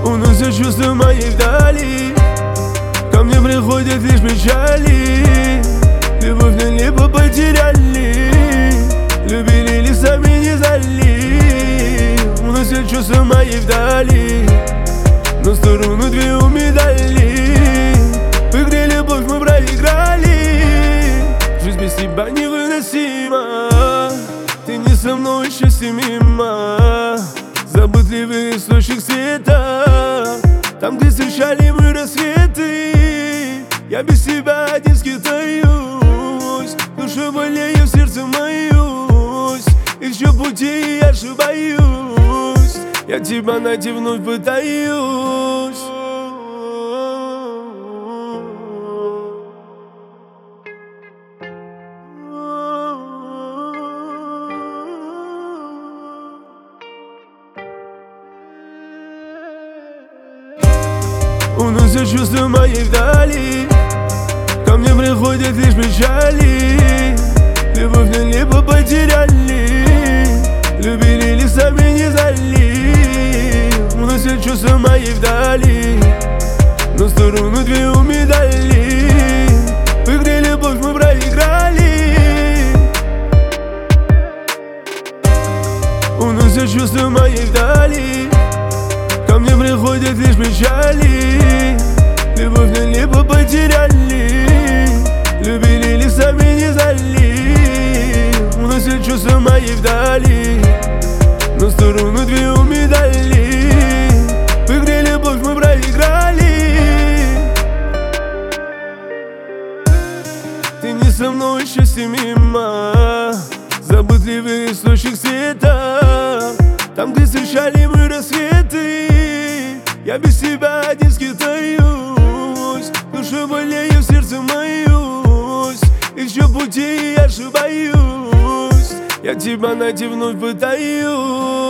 Уносят чувства мои вдали, ко мне приходят лишь печали. Любовь на либо потеряли, любили ли сами не знали. Уносят чувства мои вдали, но сторону две у медали. В игре любовь мы проиграли, жизнь без тебя невыносима. Ты не со мной, счастье мимо, заботливый источник света. Там, где встречали мы рассветы, я без тебя один скитаюсь. Душа болею, в сердце моюсь, и все пути я ошибаюсь. Я тебя найти вновь пытаюсь. Уносят чувства мои вдали, ко мне приходят лишь печали. Любовь на либо потеряли, любили ли сами не знали. Уносят чувства мои вдали, но сторону две у медали. В игре любовь мы проиграли. Уносят чувства мои вдали, ко мне приходят лишь печали. Любовь на либо потеряли, любили ли сами не знали. Уносят чувства мои вдали, но сторону две у медали. В игре любовь мы проиграли. Ты не со мной, счастье мимо, заботливый источник света. Там, где встречали мы рассветы, я без тебя один скитаюсь. Душа болею, в сердце моюсь, и все пути я ошибаюсь. Я тебя найти вновь пытаюсь.